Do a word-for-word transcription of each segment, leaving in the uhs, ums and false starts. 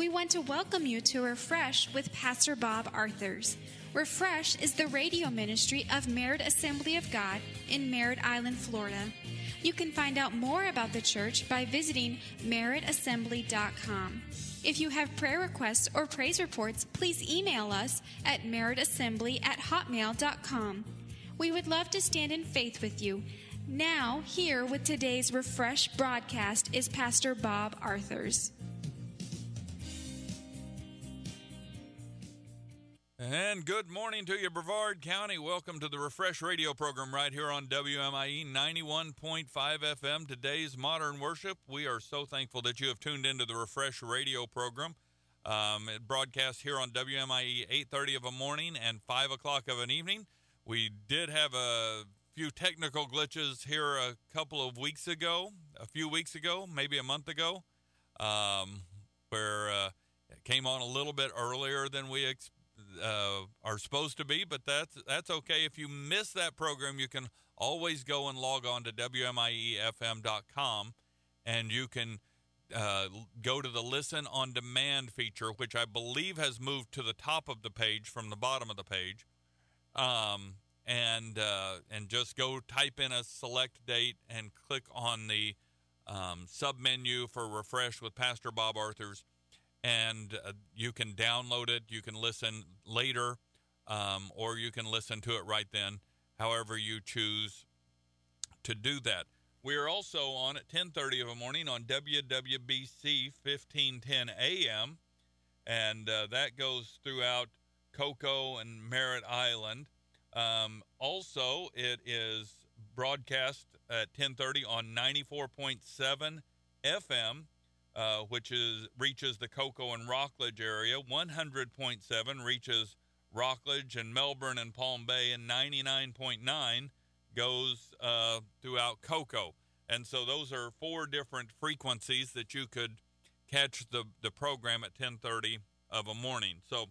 We want to welcome you to Refresh with Pastor Bob Arthurs. Refresh is the radio ministry of Merritt Assembly of God in Merritt Island, Florida. You can find out more about the church by visiting merritt assembly dot com. If you have prayer requests or praise reports, please email us at merritt assembly at hotmail dot com. We would love to stand in faith with you. Now, here with today's Refresh broadcast is Pastor Bob Arthurs. And good morning to you, Brevard County. Welcome to the Refresh radio program right here on W M I E ninety-one point five F M. Today's Modern Worship. We are so thankful that you have tuned into the Refresh radio program. Um, it broadcasts here on W M I E eight thirty of a morning and five o'clock of an evening. We did have a few technical glitches here a couple of weeks ago, a few weeks ago, maybe a month ago, um, where uh, it came on a little bit earlier than we expected. Uh, are supposed to be, but that's that's okay. If you miss that program, you can always go and log on to W M I E F M dot com, and you can uh, go to the Listen on Demand feature, which I believe has moved to the top of the page from the bottom of the page, um, and uh, and just go type in a select date and click on the um, sub menu for Refresh with Pastor Bob Arthurs. And uh, you can download it, you can listen later, um, or you can listen to it right then, however you choose to do that. We are also on at ten thirty of a morning on W W B C fifteen ten A M, and uh, that goes throughout Cocoa and Merritt Island. Um, also, it is broadcast at ten thirty on ninety-four point seven F M. Uh, which is reaches the Cocoa and Rockledge area. one hundred point seven reaches Rockledge and Melbourne and Palm Bay, and ninety-nine point nine goes uh, throughout Cocoa. And so those are four different frequencies that you could catch the, the program at ten thirty of a morning. So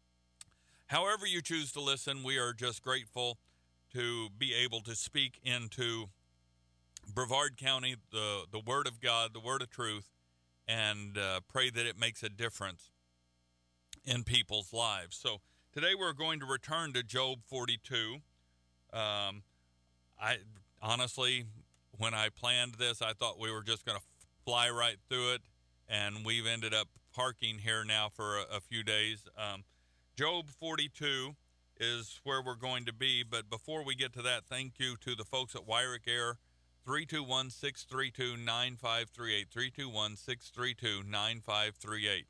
however you choose to listen, we are just grateful to be able to speak into Brevard County, the, the Word of God, the Word of Truth, and uh, pray that it makes a difference in people's lives. So today we're going to return to Job forty-two. Um, I honestly, when I planned this, I thought we were just going to fly right through it, and we've ended up parking here now for a, a few days. Um, Job forty-two is where we're going to be, but before we get to that, thank you to the folks at Wyrick Air. three two one, six three two, nine five three eight, three two one, six three two, nine five three eight.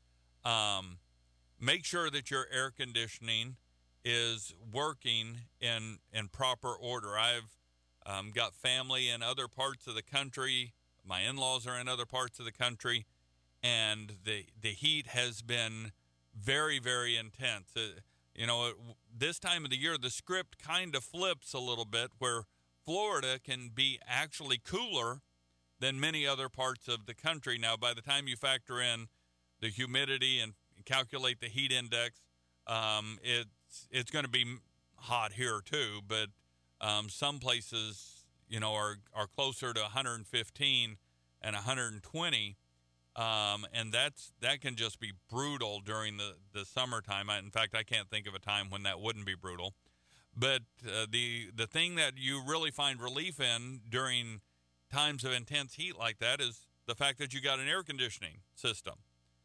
Um, make sure that your air conditioning is working in in proper order. I've um, got family in other parts of the country. My in-laws are in other parts of the country, and the the heat has been very, very intense. Uh, you know, it, this time of the year, the script kind of flips a little bit, where Florida can be actually cooler than many other parts of the country. Now, by the time you factor in the humidity and calculate the heat index, um, it's it's going to be hot here too. But um, some places, you know, are are closer to one hundred fifteen and one hundred twenty, um, and that's that can just be brutal during the the summertime. I, in fact, I can't think of a time when that wouldn't be brutal. But uh, the the thing that you really find relief in during times of intense heat like that is the fact that you got an air conditioning system.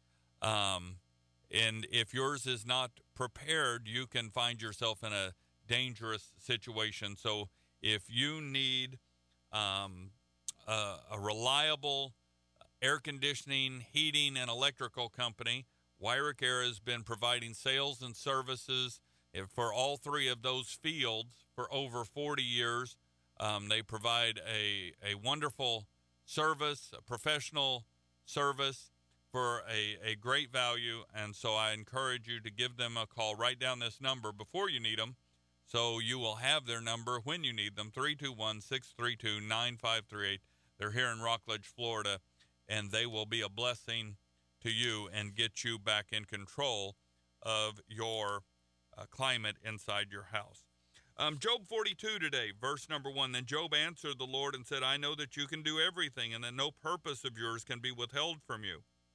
Um, and if yours is not prepared, you can find yourself in a dangerous situation. So if you need um, a, a reliable air conditioning, heating, and electrical company, Wyrick Air has been providing sales and services for all three of those fields for over forty years. Um, they provide a, a wonderful service, a professional service for a, a great value. And so I encourage you to give them a call. Write down this number before you need them, so you will have their number when you need them, three two one, six three two, nine five three eight. They're here in Rockledge, Florida, and they will be a blessing to you and get you back in control of your Uh, climate inside your house. Um, Job forty-two today, verse number one. Then Job answered the Lord and said, I know that you can do everything, and that no purpose of yours can be withheld from you.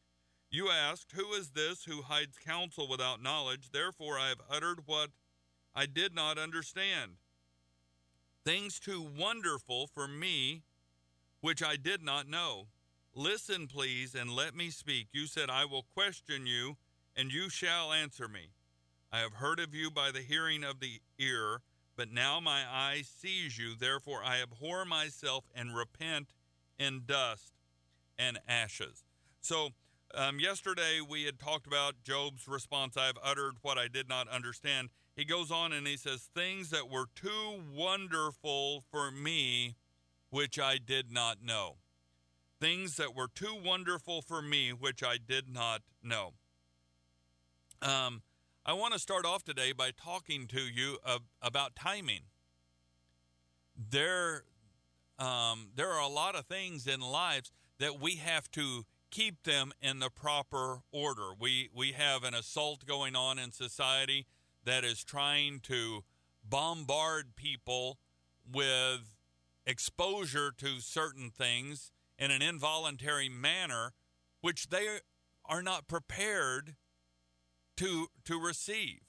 You asked, who is this who hides counsel without knowledge? Therefore I have uttered what I did not understand. Things too wonderful for me, which I did not know. Listen, please, and let me speak. You said, I will question you, and you shall answer me. I have heard of you by the hearing of the ear, but now my eye sees you. Therefore I abhor myself and repent in dust and ashes. So um, yesterday we had talked about Job's response. I have uttered what I did not understand. He goes on and he says, things that were too wonderful for me, which I did not know. Things that were too wonderful for me, which I did not know. Um, I want to start off today by talking to you uh, about timing. There, um, there are a lot of things in lives that we have to keep them in the proper order. We we have an assault going on in society that is trying to bombard people with exposure to certain things in an involuntary manner, which they are not prepared to to receive.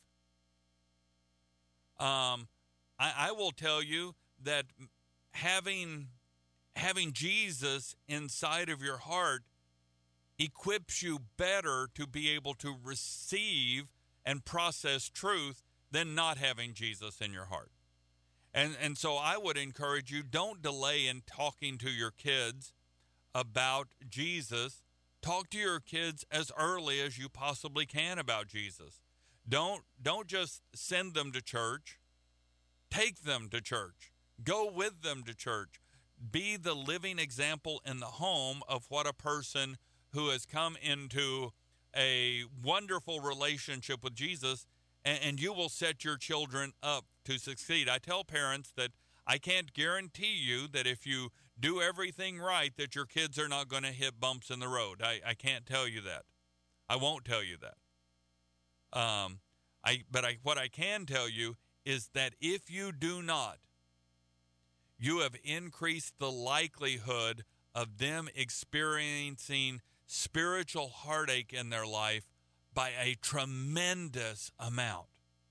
Um, I, I will tell you that having having Jesus inside of your heart equips you better to be able to receive and process truth than not having Jesus in your heart. And and so I would encourage you, don't delay in talking to your kids about Jesus. Talk to your kids as early as you possibly can about Jesus. Don't don't just send them to church. Take them to church. Go with them to church. Be the living example in the home of what a person who has come into a wonderful relationship with Jesus, and, and you will set your children up to succeed. I tell parents that I can't guarantee you that if you do everything right that your kids are not going to hit bumps in the road. I, I can't tell you that. I won't tell you that. Um, I but I what I can tell you is that if you do not, you have increased the likelihood of them experiencing spiritual heartache in their life by a tremendous amount.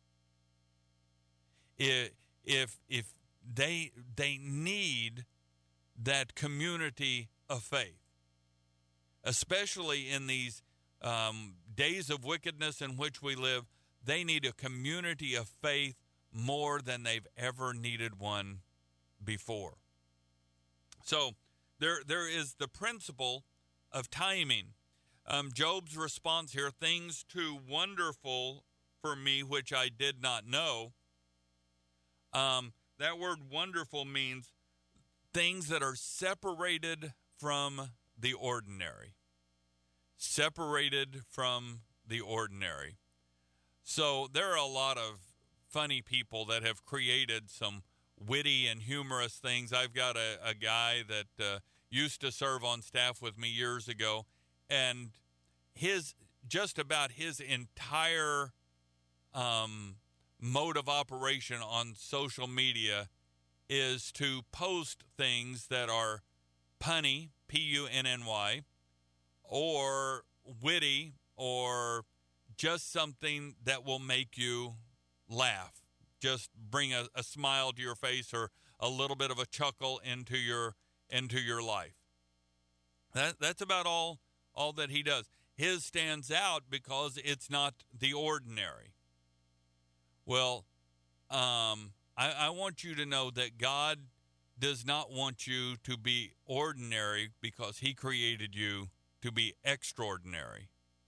If if, if they they need that community of faith, especially in these um, days of wickedness in which we live, they need a community of faith more than they've ever needed one before. So there there is the principle of timing. Um, Job's response here, things too wonderful for me which I did not know. Um, that word wonderful means things that are separated from the ordinary. Separated from the ordinary. So there are a lot of funny people that have created some witty and humorous things. I've got a, a guy that uh, used to serve on staff with me years ago, and his just about his entire um, mode of operation on social media is to post things that are punny, P U N N Y, or witty, or just something that will make you laugh. Just bring a, a smile to your face or a little bit of a chuckle into your into your life. That that's about all all that he does. His stands out because it's not the ordinary. Well, um, I, I want you to know that God does not want you to be ordinary because he created you to be extraordinary.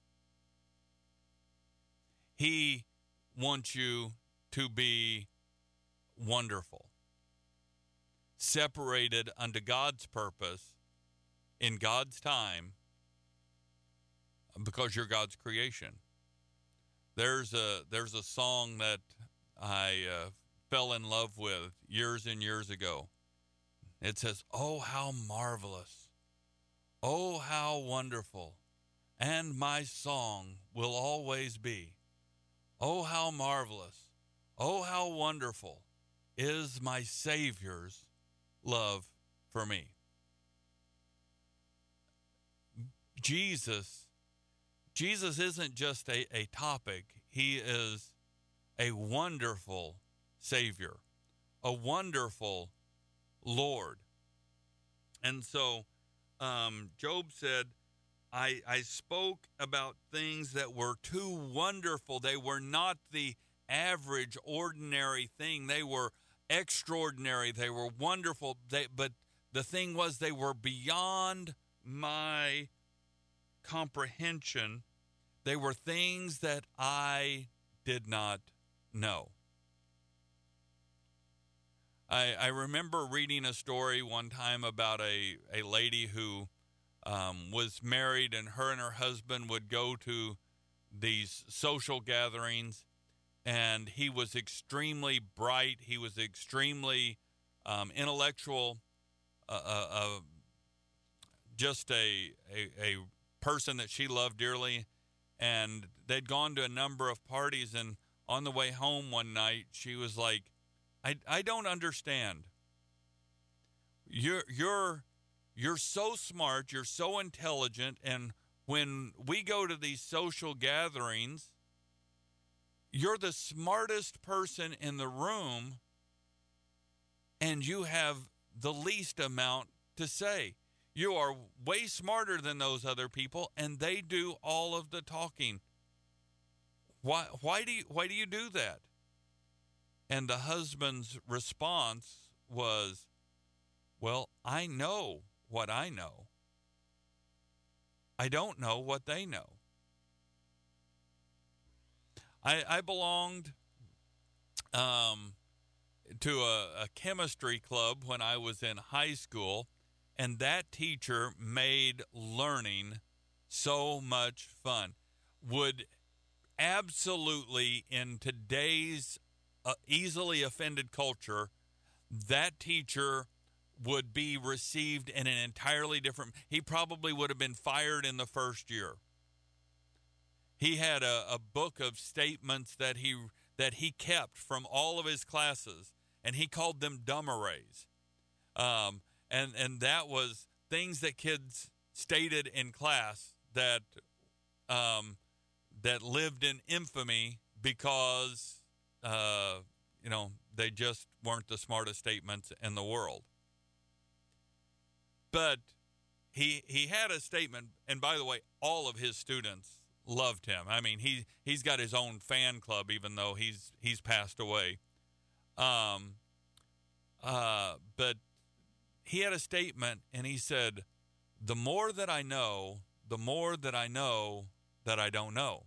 He wants you to be wonderful, separated unto God's purpose in God's time, because you're God's creation. There's a there's a song that I uh, fell in love with years and years ago. It says, "Oh, how marvelous, oh, how wonderful, and my song will always be. Oh, how marvelous, oh, how wonderful is my Savior's love for me." Jesus Jesus isn't just a, a topic. He is a wonderful Savior, a wonderful Lord. And so um, Job said, I, I spoke about things that were too wonderful. They were not the average, ordinary thing. They were extraordinary. They were wonderful. They, but the thing was, they were beyond my comprehension. They were things that I did not know. I, I remember reading a story one time about a, a lady who um, was married, and her and her husband would go to these social gatherings, and he was extremely bright. He was extremely um, intellectual, uh, uh, uh, just a, a, a person that she loved dearly. And they'd gone to a number of parties, and on the way home one night, she was like, I, I don't understand. You're you're you're so smart, you're so intelligent, and when we go to these social gatherings, you're the smartest person in the room, and you have the least amount to say. You are way smarter than those other people, and they do all of the talking. Why why do you why do you do that? And the husband's response was, well, I know what I know. I don't know what they know. I, I belonged um, to a, a chemistry club when I was in high school, and that teacher made learning so much fun. Would absolutely, in today's uh, easily offended culture, that teacher would be received in an entirely different, he probably would have been fired in the first year. He had a, a book of statements that he that he kept from all of his classes, and he called them dumb arrays. Um, and, and that was things that kids stated in class that um, that lived in infamy because uh, you know, they just weren't the smartest statements in the world. But he he had a statement, and by the way, all of his students loved him. I mean, he he's got his own fan club, even though he's he's passed away. Um, uh, but he had a statement, and he said, "The more that I know, the more that I know that I don't know."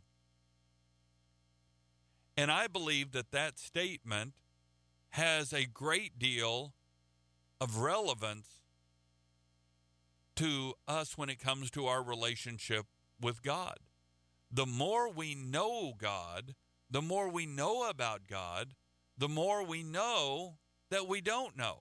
And I believe that that statement has a great deal of relevance to us when it comes to our relationship with God. The more we know God, the more we know about God, the more we know that we don't know.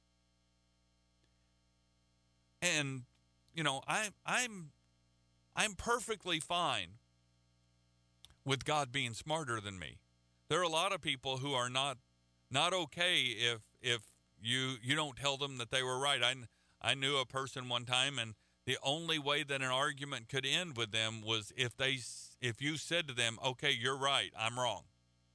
And, you know, I, I'm, I'm perfectly fine with God being smarter than me. There are a lot of people who are not not okay if if you you don't tell them that they were right. I, I knew a person one time, and the only way that an argument could end with them was if they if you said to them, "Okay, you're right, I'm wrong.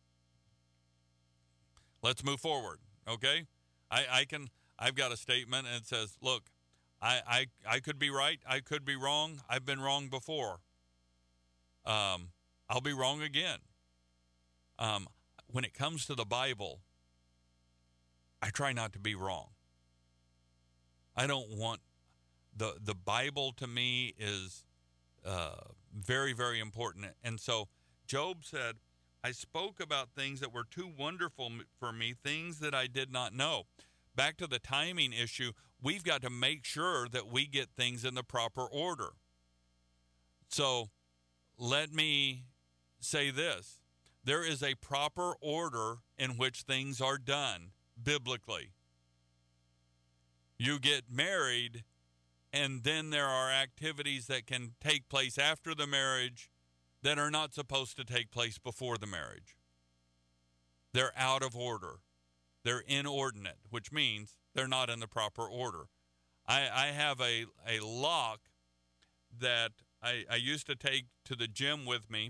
Let's move forward." Okay, I, I can I've got a statement, and it says, "Look, I, I I could be right, I could be wrong. I've been wrong before. Um, I'll be wrong again." Um, when it comes to the Bible, I try not to be wrong. I don't want the the Bible to me is uh, very, very important. And so Job said, I spoke about things that were too wonderful for me, things that I did not know. Back to the timing issue, we've got to make sure that we get things in the proper order. So let me say this. There is a proper order in which things are done biblically. You get married, and then there are activities that can take place after the marriage that are not supposed to take place before the marriage. They're out of order. They're inordinate, which means they're not in the proper order. I, I have a, a lock that I, I used to take to the gym with me,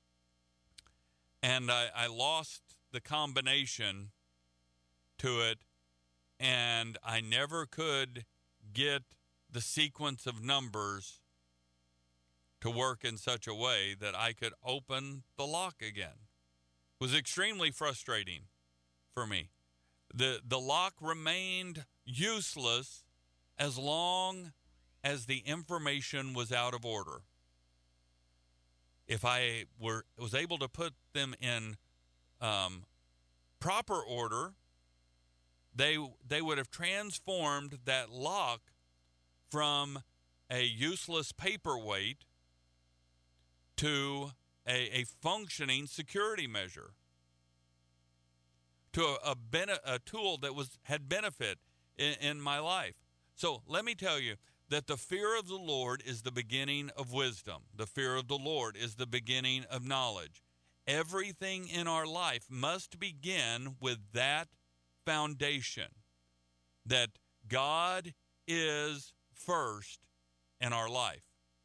and I, I lost the combination to it, and I never could get the sequence of numbers to work in such a way that I could open the lock again. It was extremely frustrating for me. The, the lock remained useless as long as the information was out of order. If I were was able to put them in um, proper order, they they would have transformed that lock from a useless paperweight to a, a functioning security measure, to a, a, bene, a tool that was had benefit in, in my life. So let me tell you that the fear of the Lord is the beginning of wisdom. The fear of the Lord is the beginning of knowledge. Everything in our life must begin with that foundation, that God is first in our life.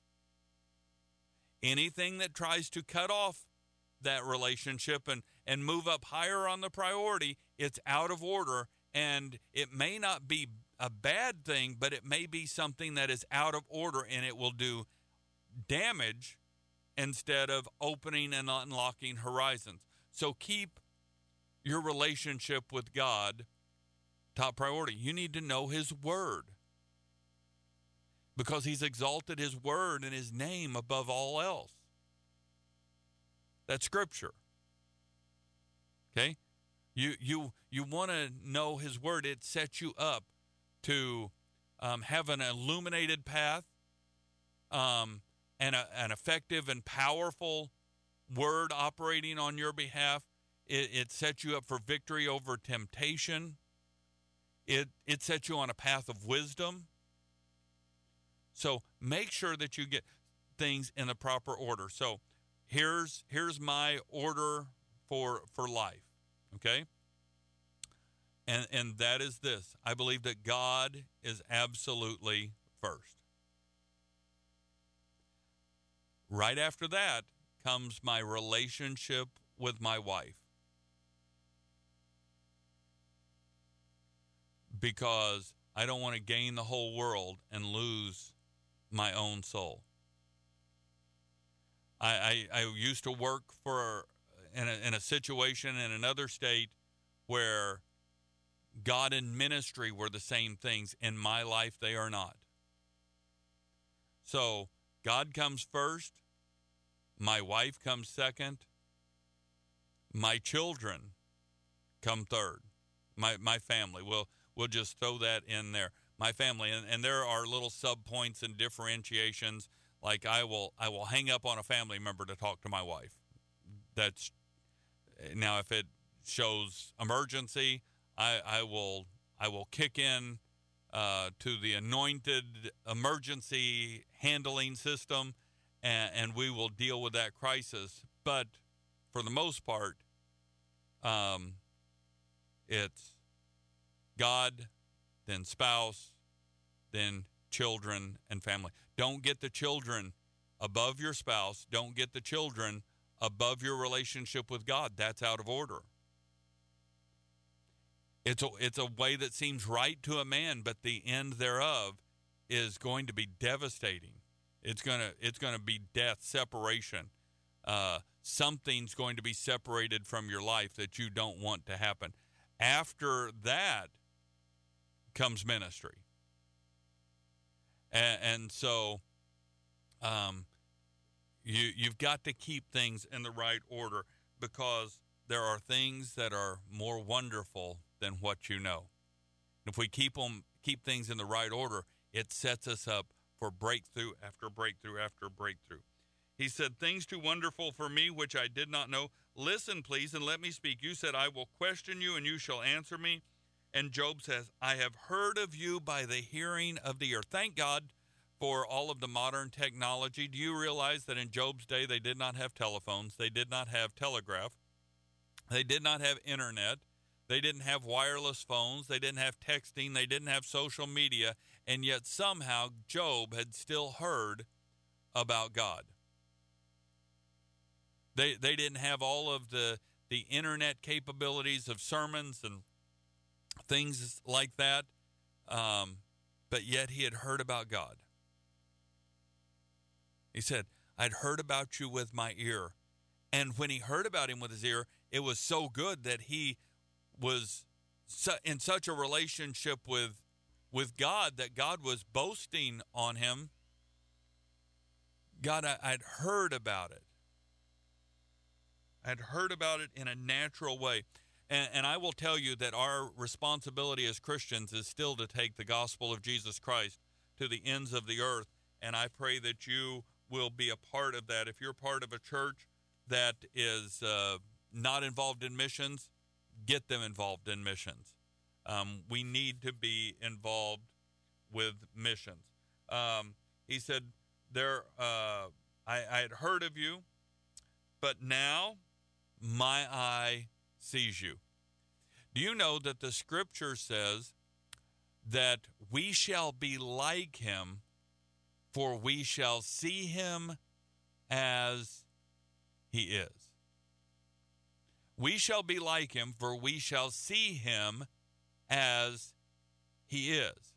Anything that tries to cut off that relationship and, and move up higher on the priority, it's out of order, and it may not be a bad thing, but it may be something that is out of order, and it will do damage instead of opening and unlocking horizons. So keep your relationship with God top priority. You need to know His Word, because He's exalted His Word and His name above all else. That's Scripture. Okay? You you you want to know His Word. It sets you up to um, have an illuminated path, um, and a, an effective and powerful Word operating on your behalf. It, it sets you up for victory over temptation. It it sets you on a path of wisdom. So make sure that you get things in the proper order. So here's here's my order for for life, okay? And and that is this. I believe that God is absolutely first. Right after that comes my relationship with my wife, because I don't want to gain the whole world and lose my own soul. I, I, I used to work for in a, in a situation in another state where God and ministry were the same things. In my life, they are not. So God comes first. My wife comes second. My children come third. My my family. We'll, we'll just throw that in there. My family, and, and there are little sub-points and differentiations, like I will I will hang up on a family member to talk to my wife. That's, now if it shows emergency, I, I will I will kick in uh, to the anointed emergency handling system, and, and we will deal with that crisis. But for the most part, um, it's God, then spouse, then children and family. Don't get the children above your spouse. Don't get the children above your relationship with God. That's out of order. It's a, it's a way that seems right to a man, but the end thereof is going to be devastating. It's gonna it's gonna be death, separation. Uh, something's going to be separated from your life that you don't want to happen. After that comes ministry. And, and so um, you, you've got to keep things in the right order, because there are things that are more wonderful than what you know. If we keep them, keep things in the right order, it sets us up for breakthrough after breakthrough after breakthrough. He said, things too wonderful for me, which I did not know. Listen, please, and let me speak. You said, I will question you, and you shall answer me. And Job says, I have heard of you by the hearing of the ear. Thank God for all of the modern technology. Do you realize that in Job's day, they did not have telephones. They did not have telegraph. They did not have internet. They didn't have wireless phones. They didn't have texting. They didn't have social media. And yet somehow Job had still heard about God. They they didn't have all of the the internet capabilities of sermons and things like that, um, but yet he had heard about God. He said, I'd heard about you with my ear. And when he heard about him with his ear, it was so good that he was su- in such a relationship with, with God that God was boasting on him. God, I, I'd heard about it. I'd heard about it in a natural way. And, and I will tell you that our responsibility as Christians is still to take the gospel of Jesus Christ to the ends of the earth. And I pray that you will be a part of that. If you're part of a church that is uh, not involved in missions, get them involved in missions. Um, we need to be involved with missions. Um, he said, "There, uh, I, I had heard of you, but now my eye sees you." Do you know that the scripture says that we shall be like him, for we shall see him as he is? We shall be like him, for we shall see him as he is.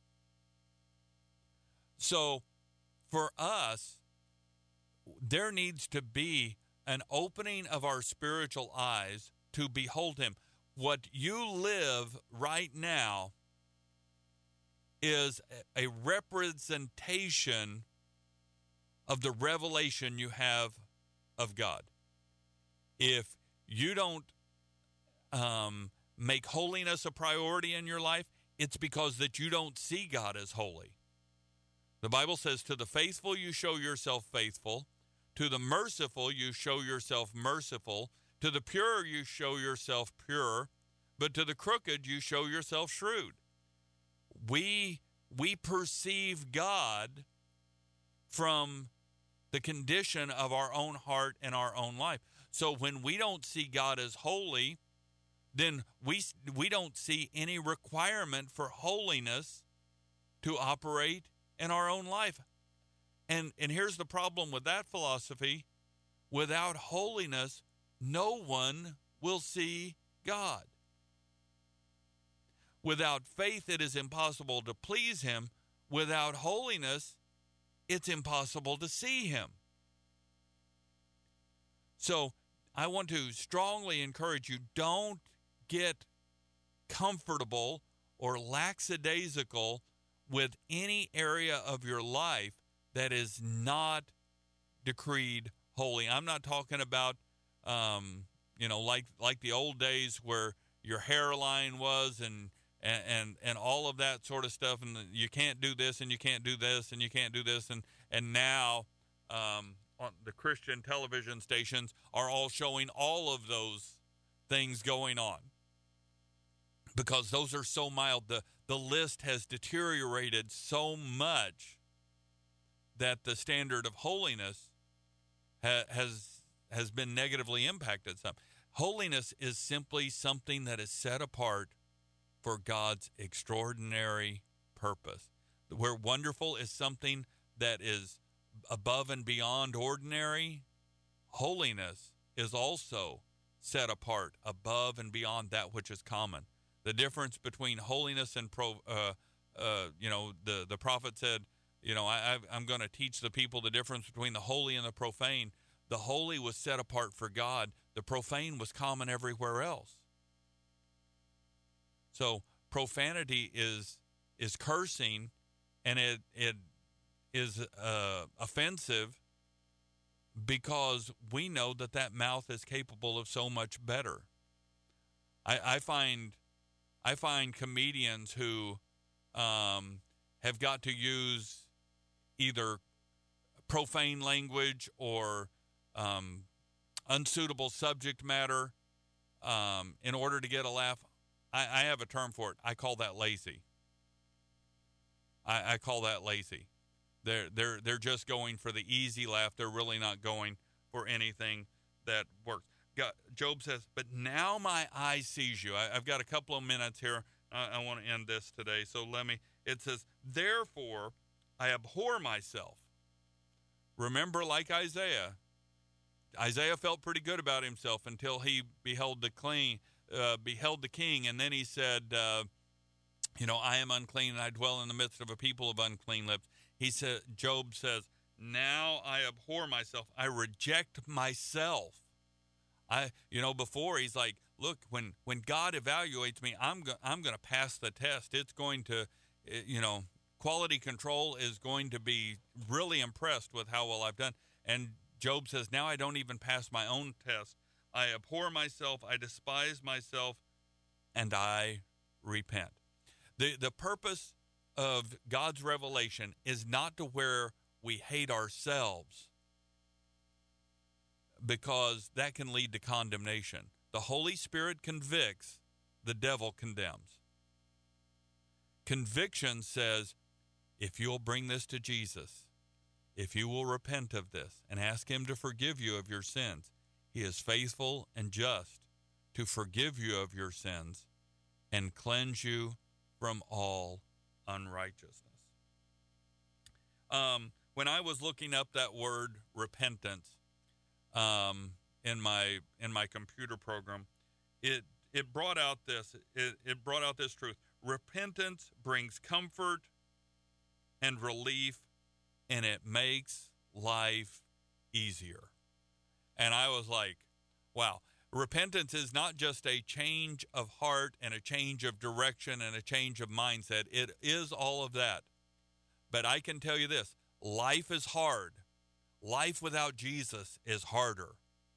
So for us, there needs to be an opening of our spiritual eyes to behold him. What you live right now is a representation of the revelation you have of God. If you don't um, make holiness a priority in your life, it's because that you don't see God as holy. The Bible says, to the faithful you show yourself faithful, to the merciful you show yourself merciful, to the pure you show yourself pure, but to the crooked you show yourself shrewd. We, we perceive God from the condition of our own heart and our own life. So when we don't see God as holy, then we we don't see any requirement for holiness to operate in our own life. And and here's the problem with that philosophy. Without holiness, no one will see God. Without faith, it is impossible to please him. Without holiness, it's impossible to see him. So I want to strongly encourage you, don't get comfortable or lackadaisical with any area of your life that is not decreed holy. I'm not talking about, um, you know, like like the old days where your hairline was and and and, and all of that sort of stuff, and you can't do this and you can't do this and you can't do this, and and now um, on the Christian television stations are all showing all of those things going on because those are so mild. The the list has deteriorated so much that the standard of holiness ha- has has been negatively impacted some. Holiness is simply something that is set apart for God's extraordinary purpose. Where wonderful is something that is above and beyond ordinary, holiness is also set apart above and beyond that which is common. The difference between holiness and pro, uh, uh, you know, the the prophet said, you know, I, I'm going to teach the people the difference between the holy and the profane. The holy was set apart for God. The profane was common everywhere else. So profanity is is cursing, and it it is uh, offensive because we know that that mouth is capable of so much better. I, I find I find comedians who um, have got to use either profane language or um, unsuitable subject matter um, in order to get a laugh. I, I have a term for it. I call that lazy. I, I call that lazy. They're they're they're just going for the easy laugh. They're really not going for anything that works. God, Job says, "But now my eye sees you." I, I've got a couple of minutes here. I, I want to end this today, so let me. It says, "Therefore, I abhor myself. remember, like Isaiah, Isaiah felt pretty good about himself until he beheld the clean, uh, beheld the king, and then he said, uh, you know, I am unclean and I dwell in the midst of a people of unclean lips. He said, Job says, now I abhor myself. I reject myself. I, you know, before he's like, look, when, when God evaluates me, I'm go- I'm going to pass the test. It's going to, you know, quality control is going to be really impressed with how well I've done. And Job says, now I don't even pass my own test. I abhor myself. I despise myself, and I repent. The the purpose of God's revelation is not to where we hate ourselves, because that can lead to condemnation. The Holy Spirit convicts, the devil condemns. Conviction says, if you'll bring this to Jesus, if you will repent of this and ask him to forgive you of your sins, he is faithful and just to forgive you of your sins and cleanse you from all unrighteousness. Um, when I was looking up that word repentance um, in my in my computer program, it it brought out this it, it brought out this truth. Repentance brings comfort and relief, and it makes life easier. And I was like, wow. Repentance is not just a change of heart and a change of direction and a change of mindset. It is all of that. But I can tell you this, life is hard. Life without Jesus is harder.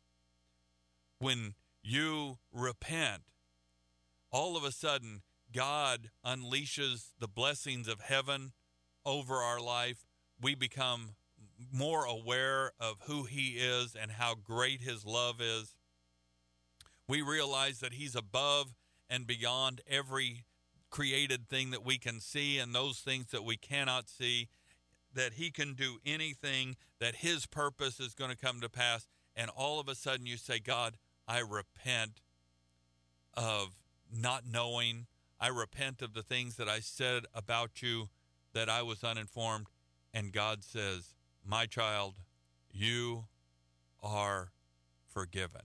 When you repent, all of a sudden, God unleashes the blessings of heaven over our life. We become more aware of who he is and how great his love is. We realize that he's above and beyond every created thing that we can see and those things that we cannot see, that he can do anything, that his purpose is going to come to pass. And all of a sudden you say, God, I repent of not knowing. I repent of the things that I said about you that I was uninformed. And God says, my child, you are forgiven.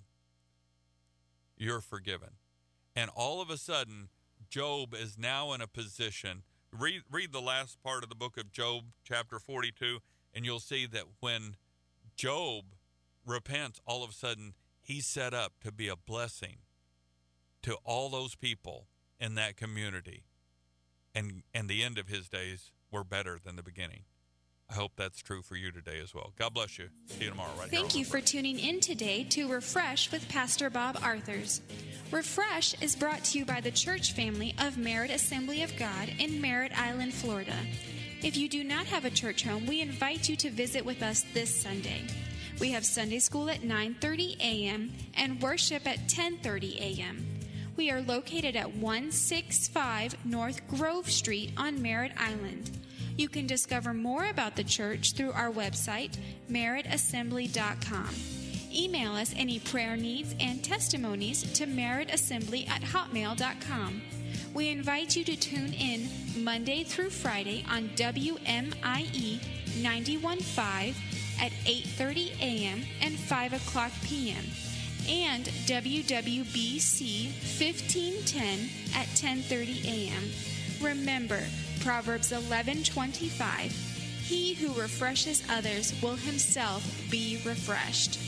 You're forgiven. And all of a sudden, Job is now in a position. Read, read the last part of the book of Job, chapter forty-two, and you'll see that when Job repents, all of a sudden, he's set up to be a blessing to all those people in that community. And, and the end of his days were better than the beginning. I hope that's true for you today as well. God bless you. See you tomorrow right here. Thank you for tuning in today to Refresh with Pastor Bob Arthurs. Refresh is brought to you by the church family of Merritt Assembly of God in Merritt Island, Florida. If you do not have a church home, we invite you to visit with us this Sunday. We have Sunday school at nine thirty a.m. and worship at ten thirty a.m. We are located at one sixty-five North Grove Street on Merritt Island. You can discover more about the church through our website, merritt assembly dot com. Email us any prayer needs and testimonies to merrittassembly at hotmail dot com. We invite you to tune in Monday through Friday on W M I E ninety-one point five at eight thirty a.m. and five o'clock p.m. and W W B C fifteen ten at ten thirty a.m. Remember, Proverbs eleven twenty-five, he who refreshes others will himself be refreshed.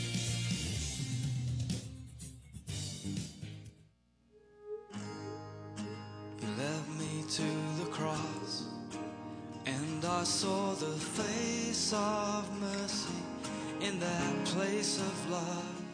You led me to the cross, and I saw the face of mercy in that place of love.